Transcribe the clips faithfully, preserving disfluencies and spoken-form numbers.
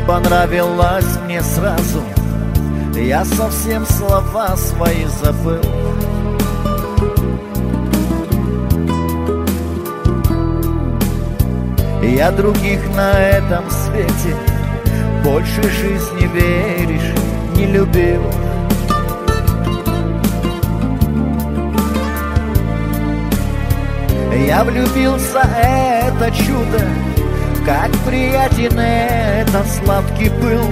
понравилась мне сразу, я совсем слова свои забыл. Я других на этом свете больше жизни, веришь, не любил. Я влюбился, это чудо, как приятен этот сладкий пыл.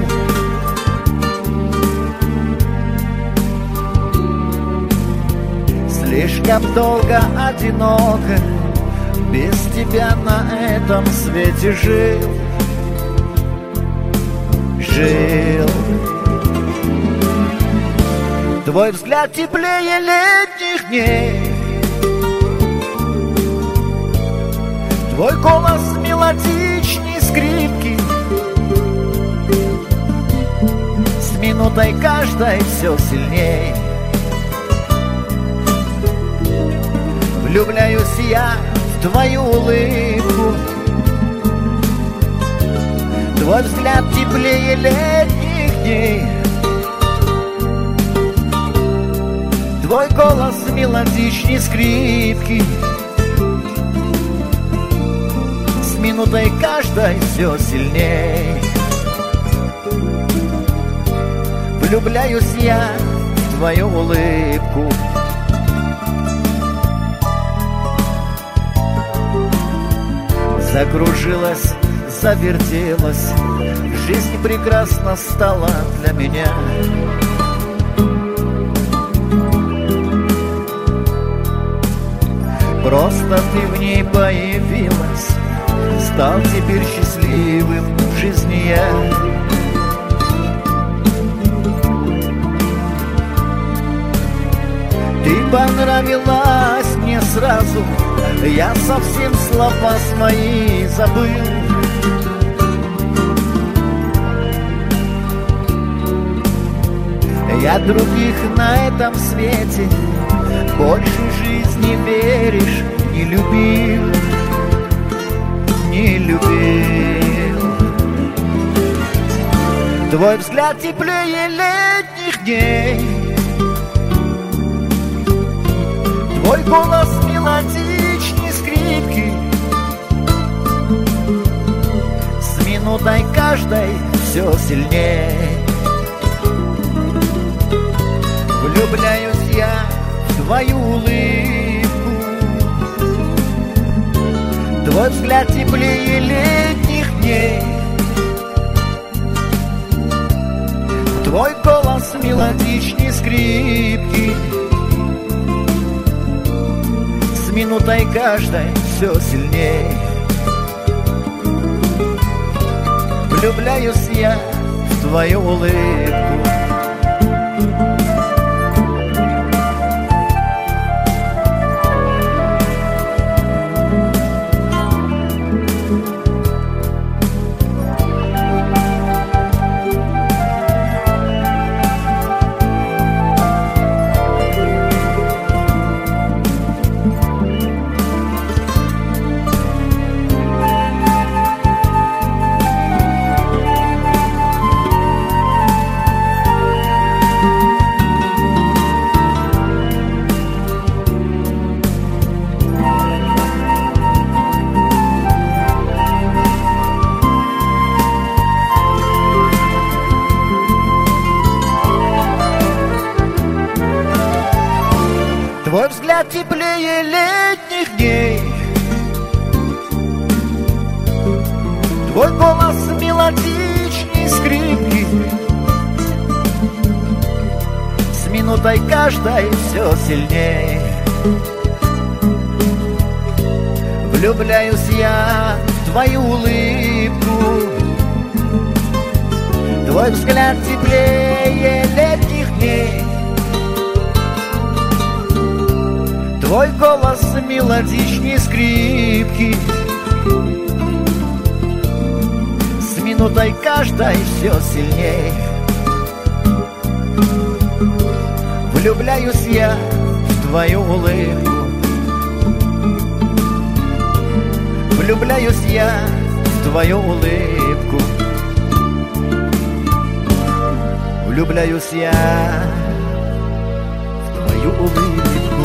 Слишком долго одиноко без тебя на этом свете жил. Жил. Твой взгляд теплее летних дней, твой голос мелодичней скрипки. С минутой каждой все сильней влюбляюсь я в твою улыбку. Твой взгляд теплее летних дней, твой голос мелодичней скрипки. С минутой каждой все сильней влюбляюсь я в твою улыбку. Закружилась, завертелась, жизнь прекрасна стала для меня. Просто ты в ней появилась, стал теперь счастливым в жизни я. Ты понравилась мне сразу, я совсем слова свои забыл. Я других на этом свете больше жизни, веришь, не любил. Не любил. Твой взгляд теплее летних дней, твой голос мелодичней скрипки. С минутой каждой все сильней влюбляюсь я в твою улыбку. Твой взгляд теплее летних дней, твой голос мелодичней скрипки. С минутой каждой все сильней влюбляюсь я в твою улыбку. Твой взгляд теплее летних дней, твой голос мелодичней скрипки. С минутой каждой все сильней влюбляюсь я в твою улыбку. Твой взгляд теплее летних дней, твой голос мелодичней скрипки. С минутой каждой все сильней влюбляюсь я в твою улыбку. Влюбляюсь я в твою улыбку. влюбляюсь я в твою улыбку.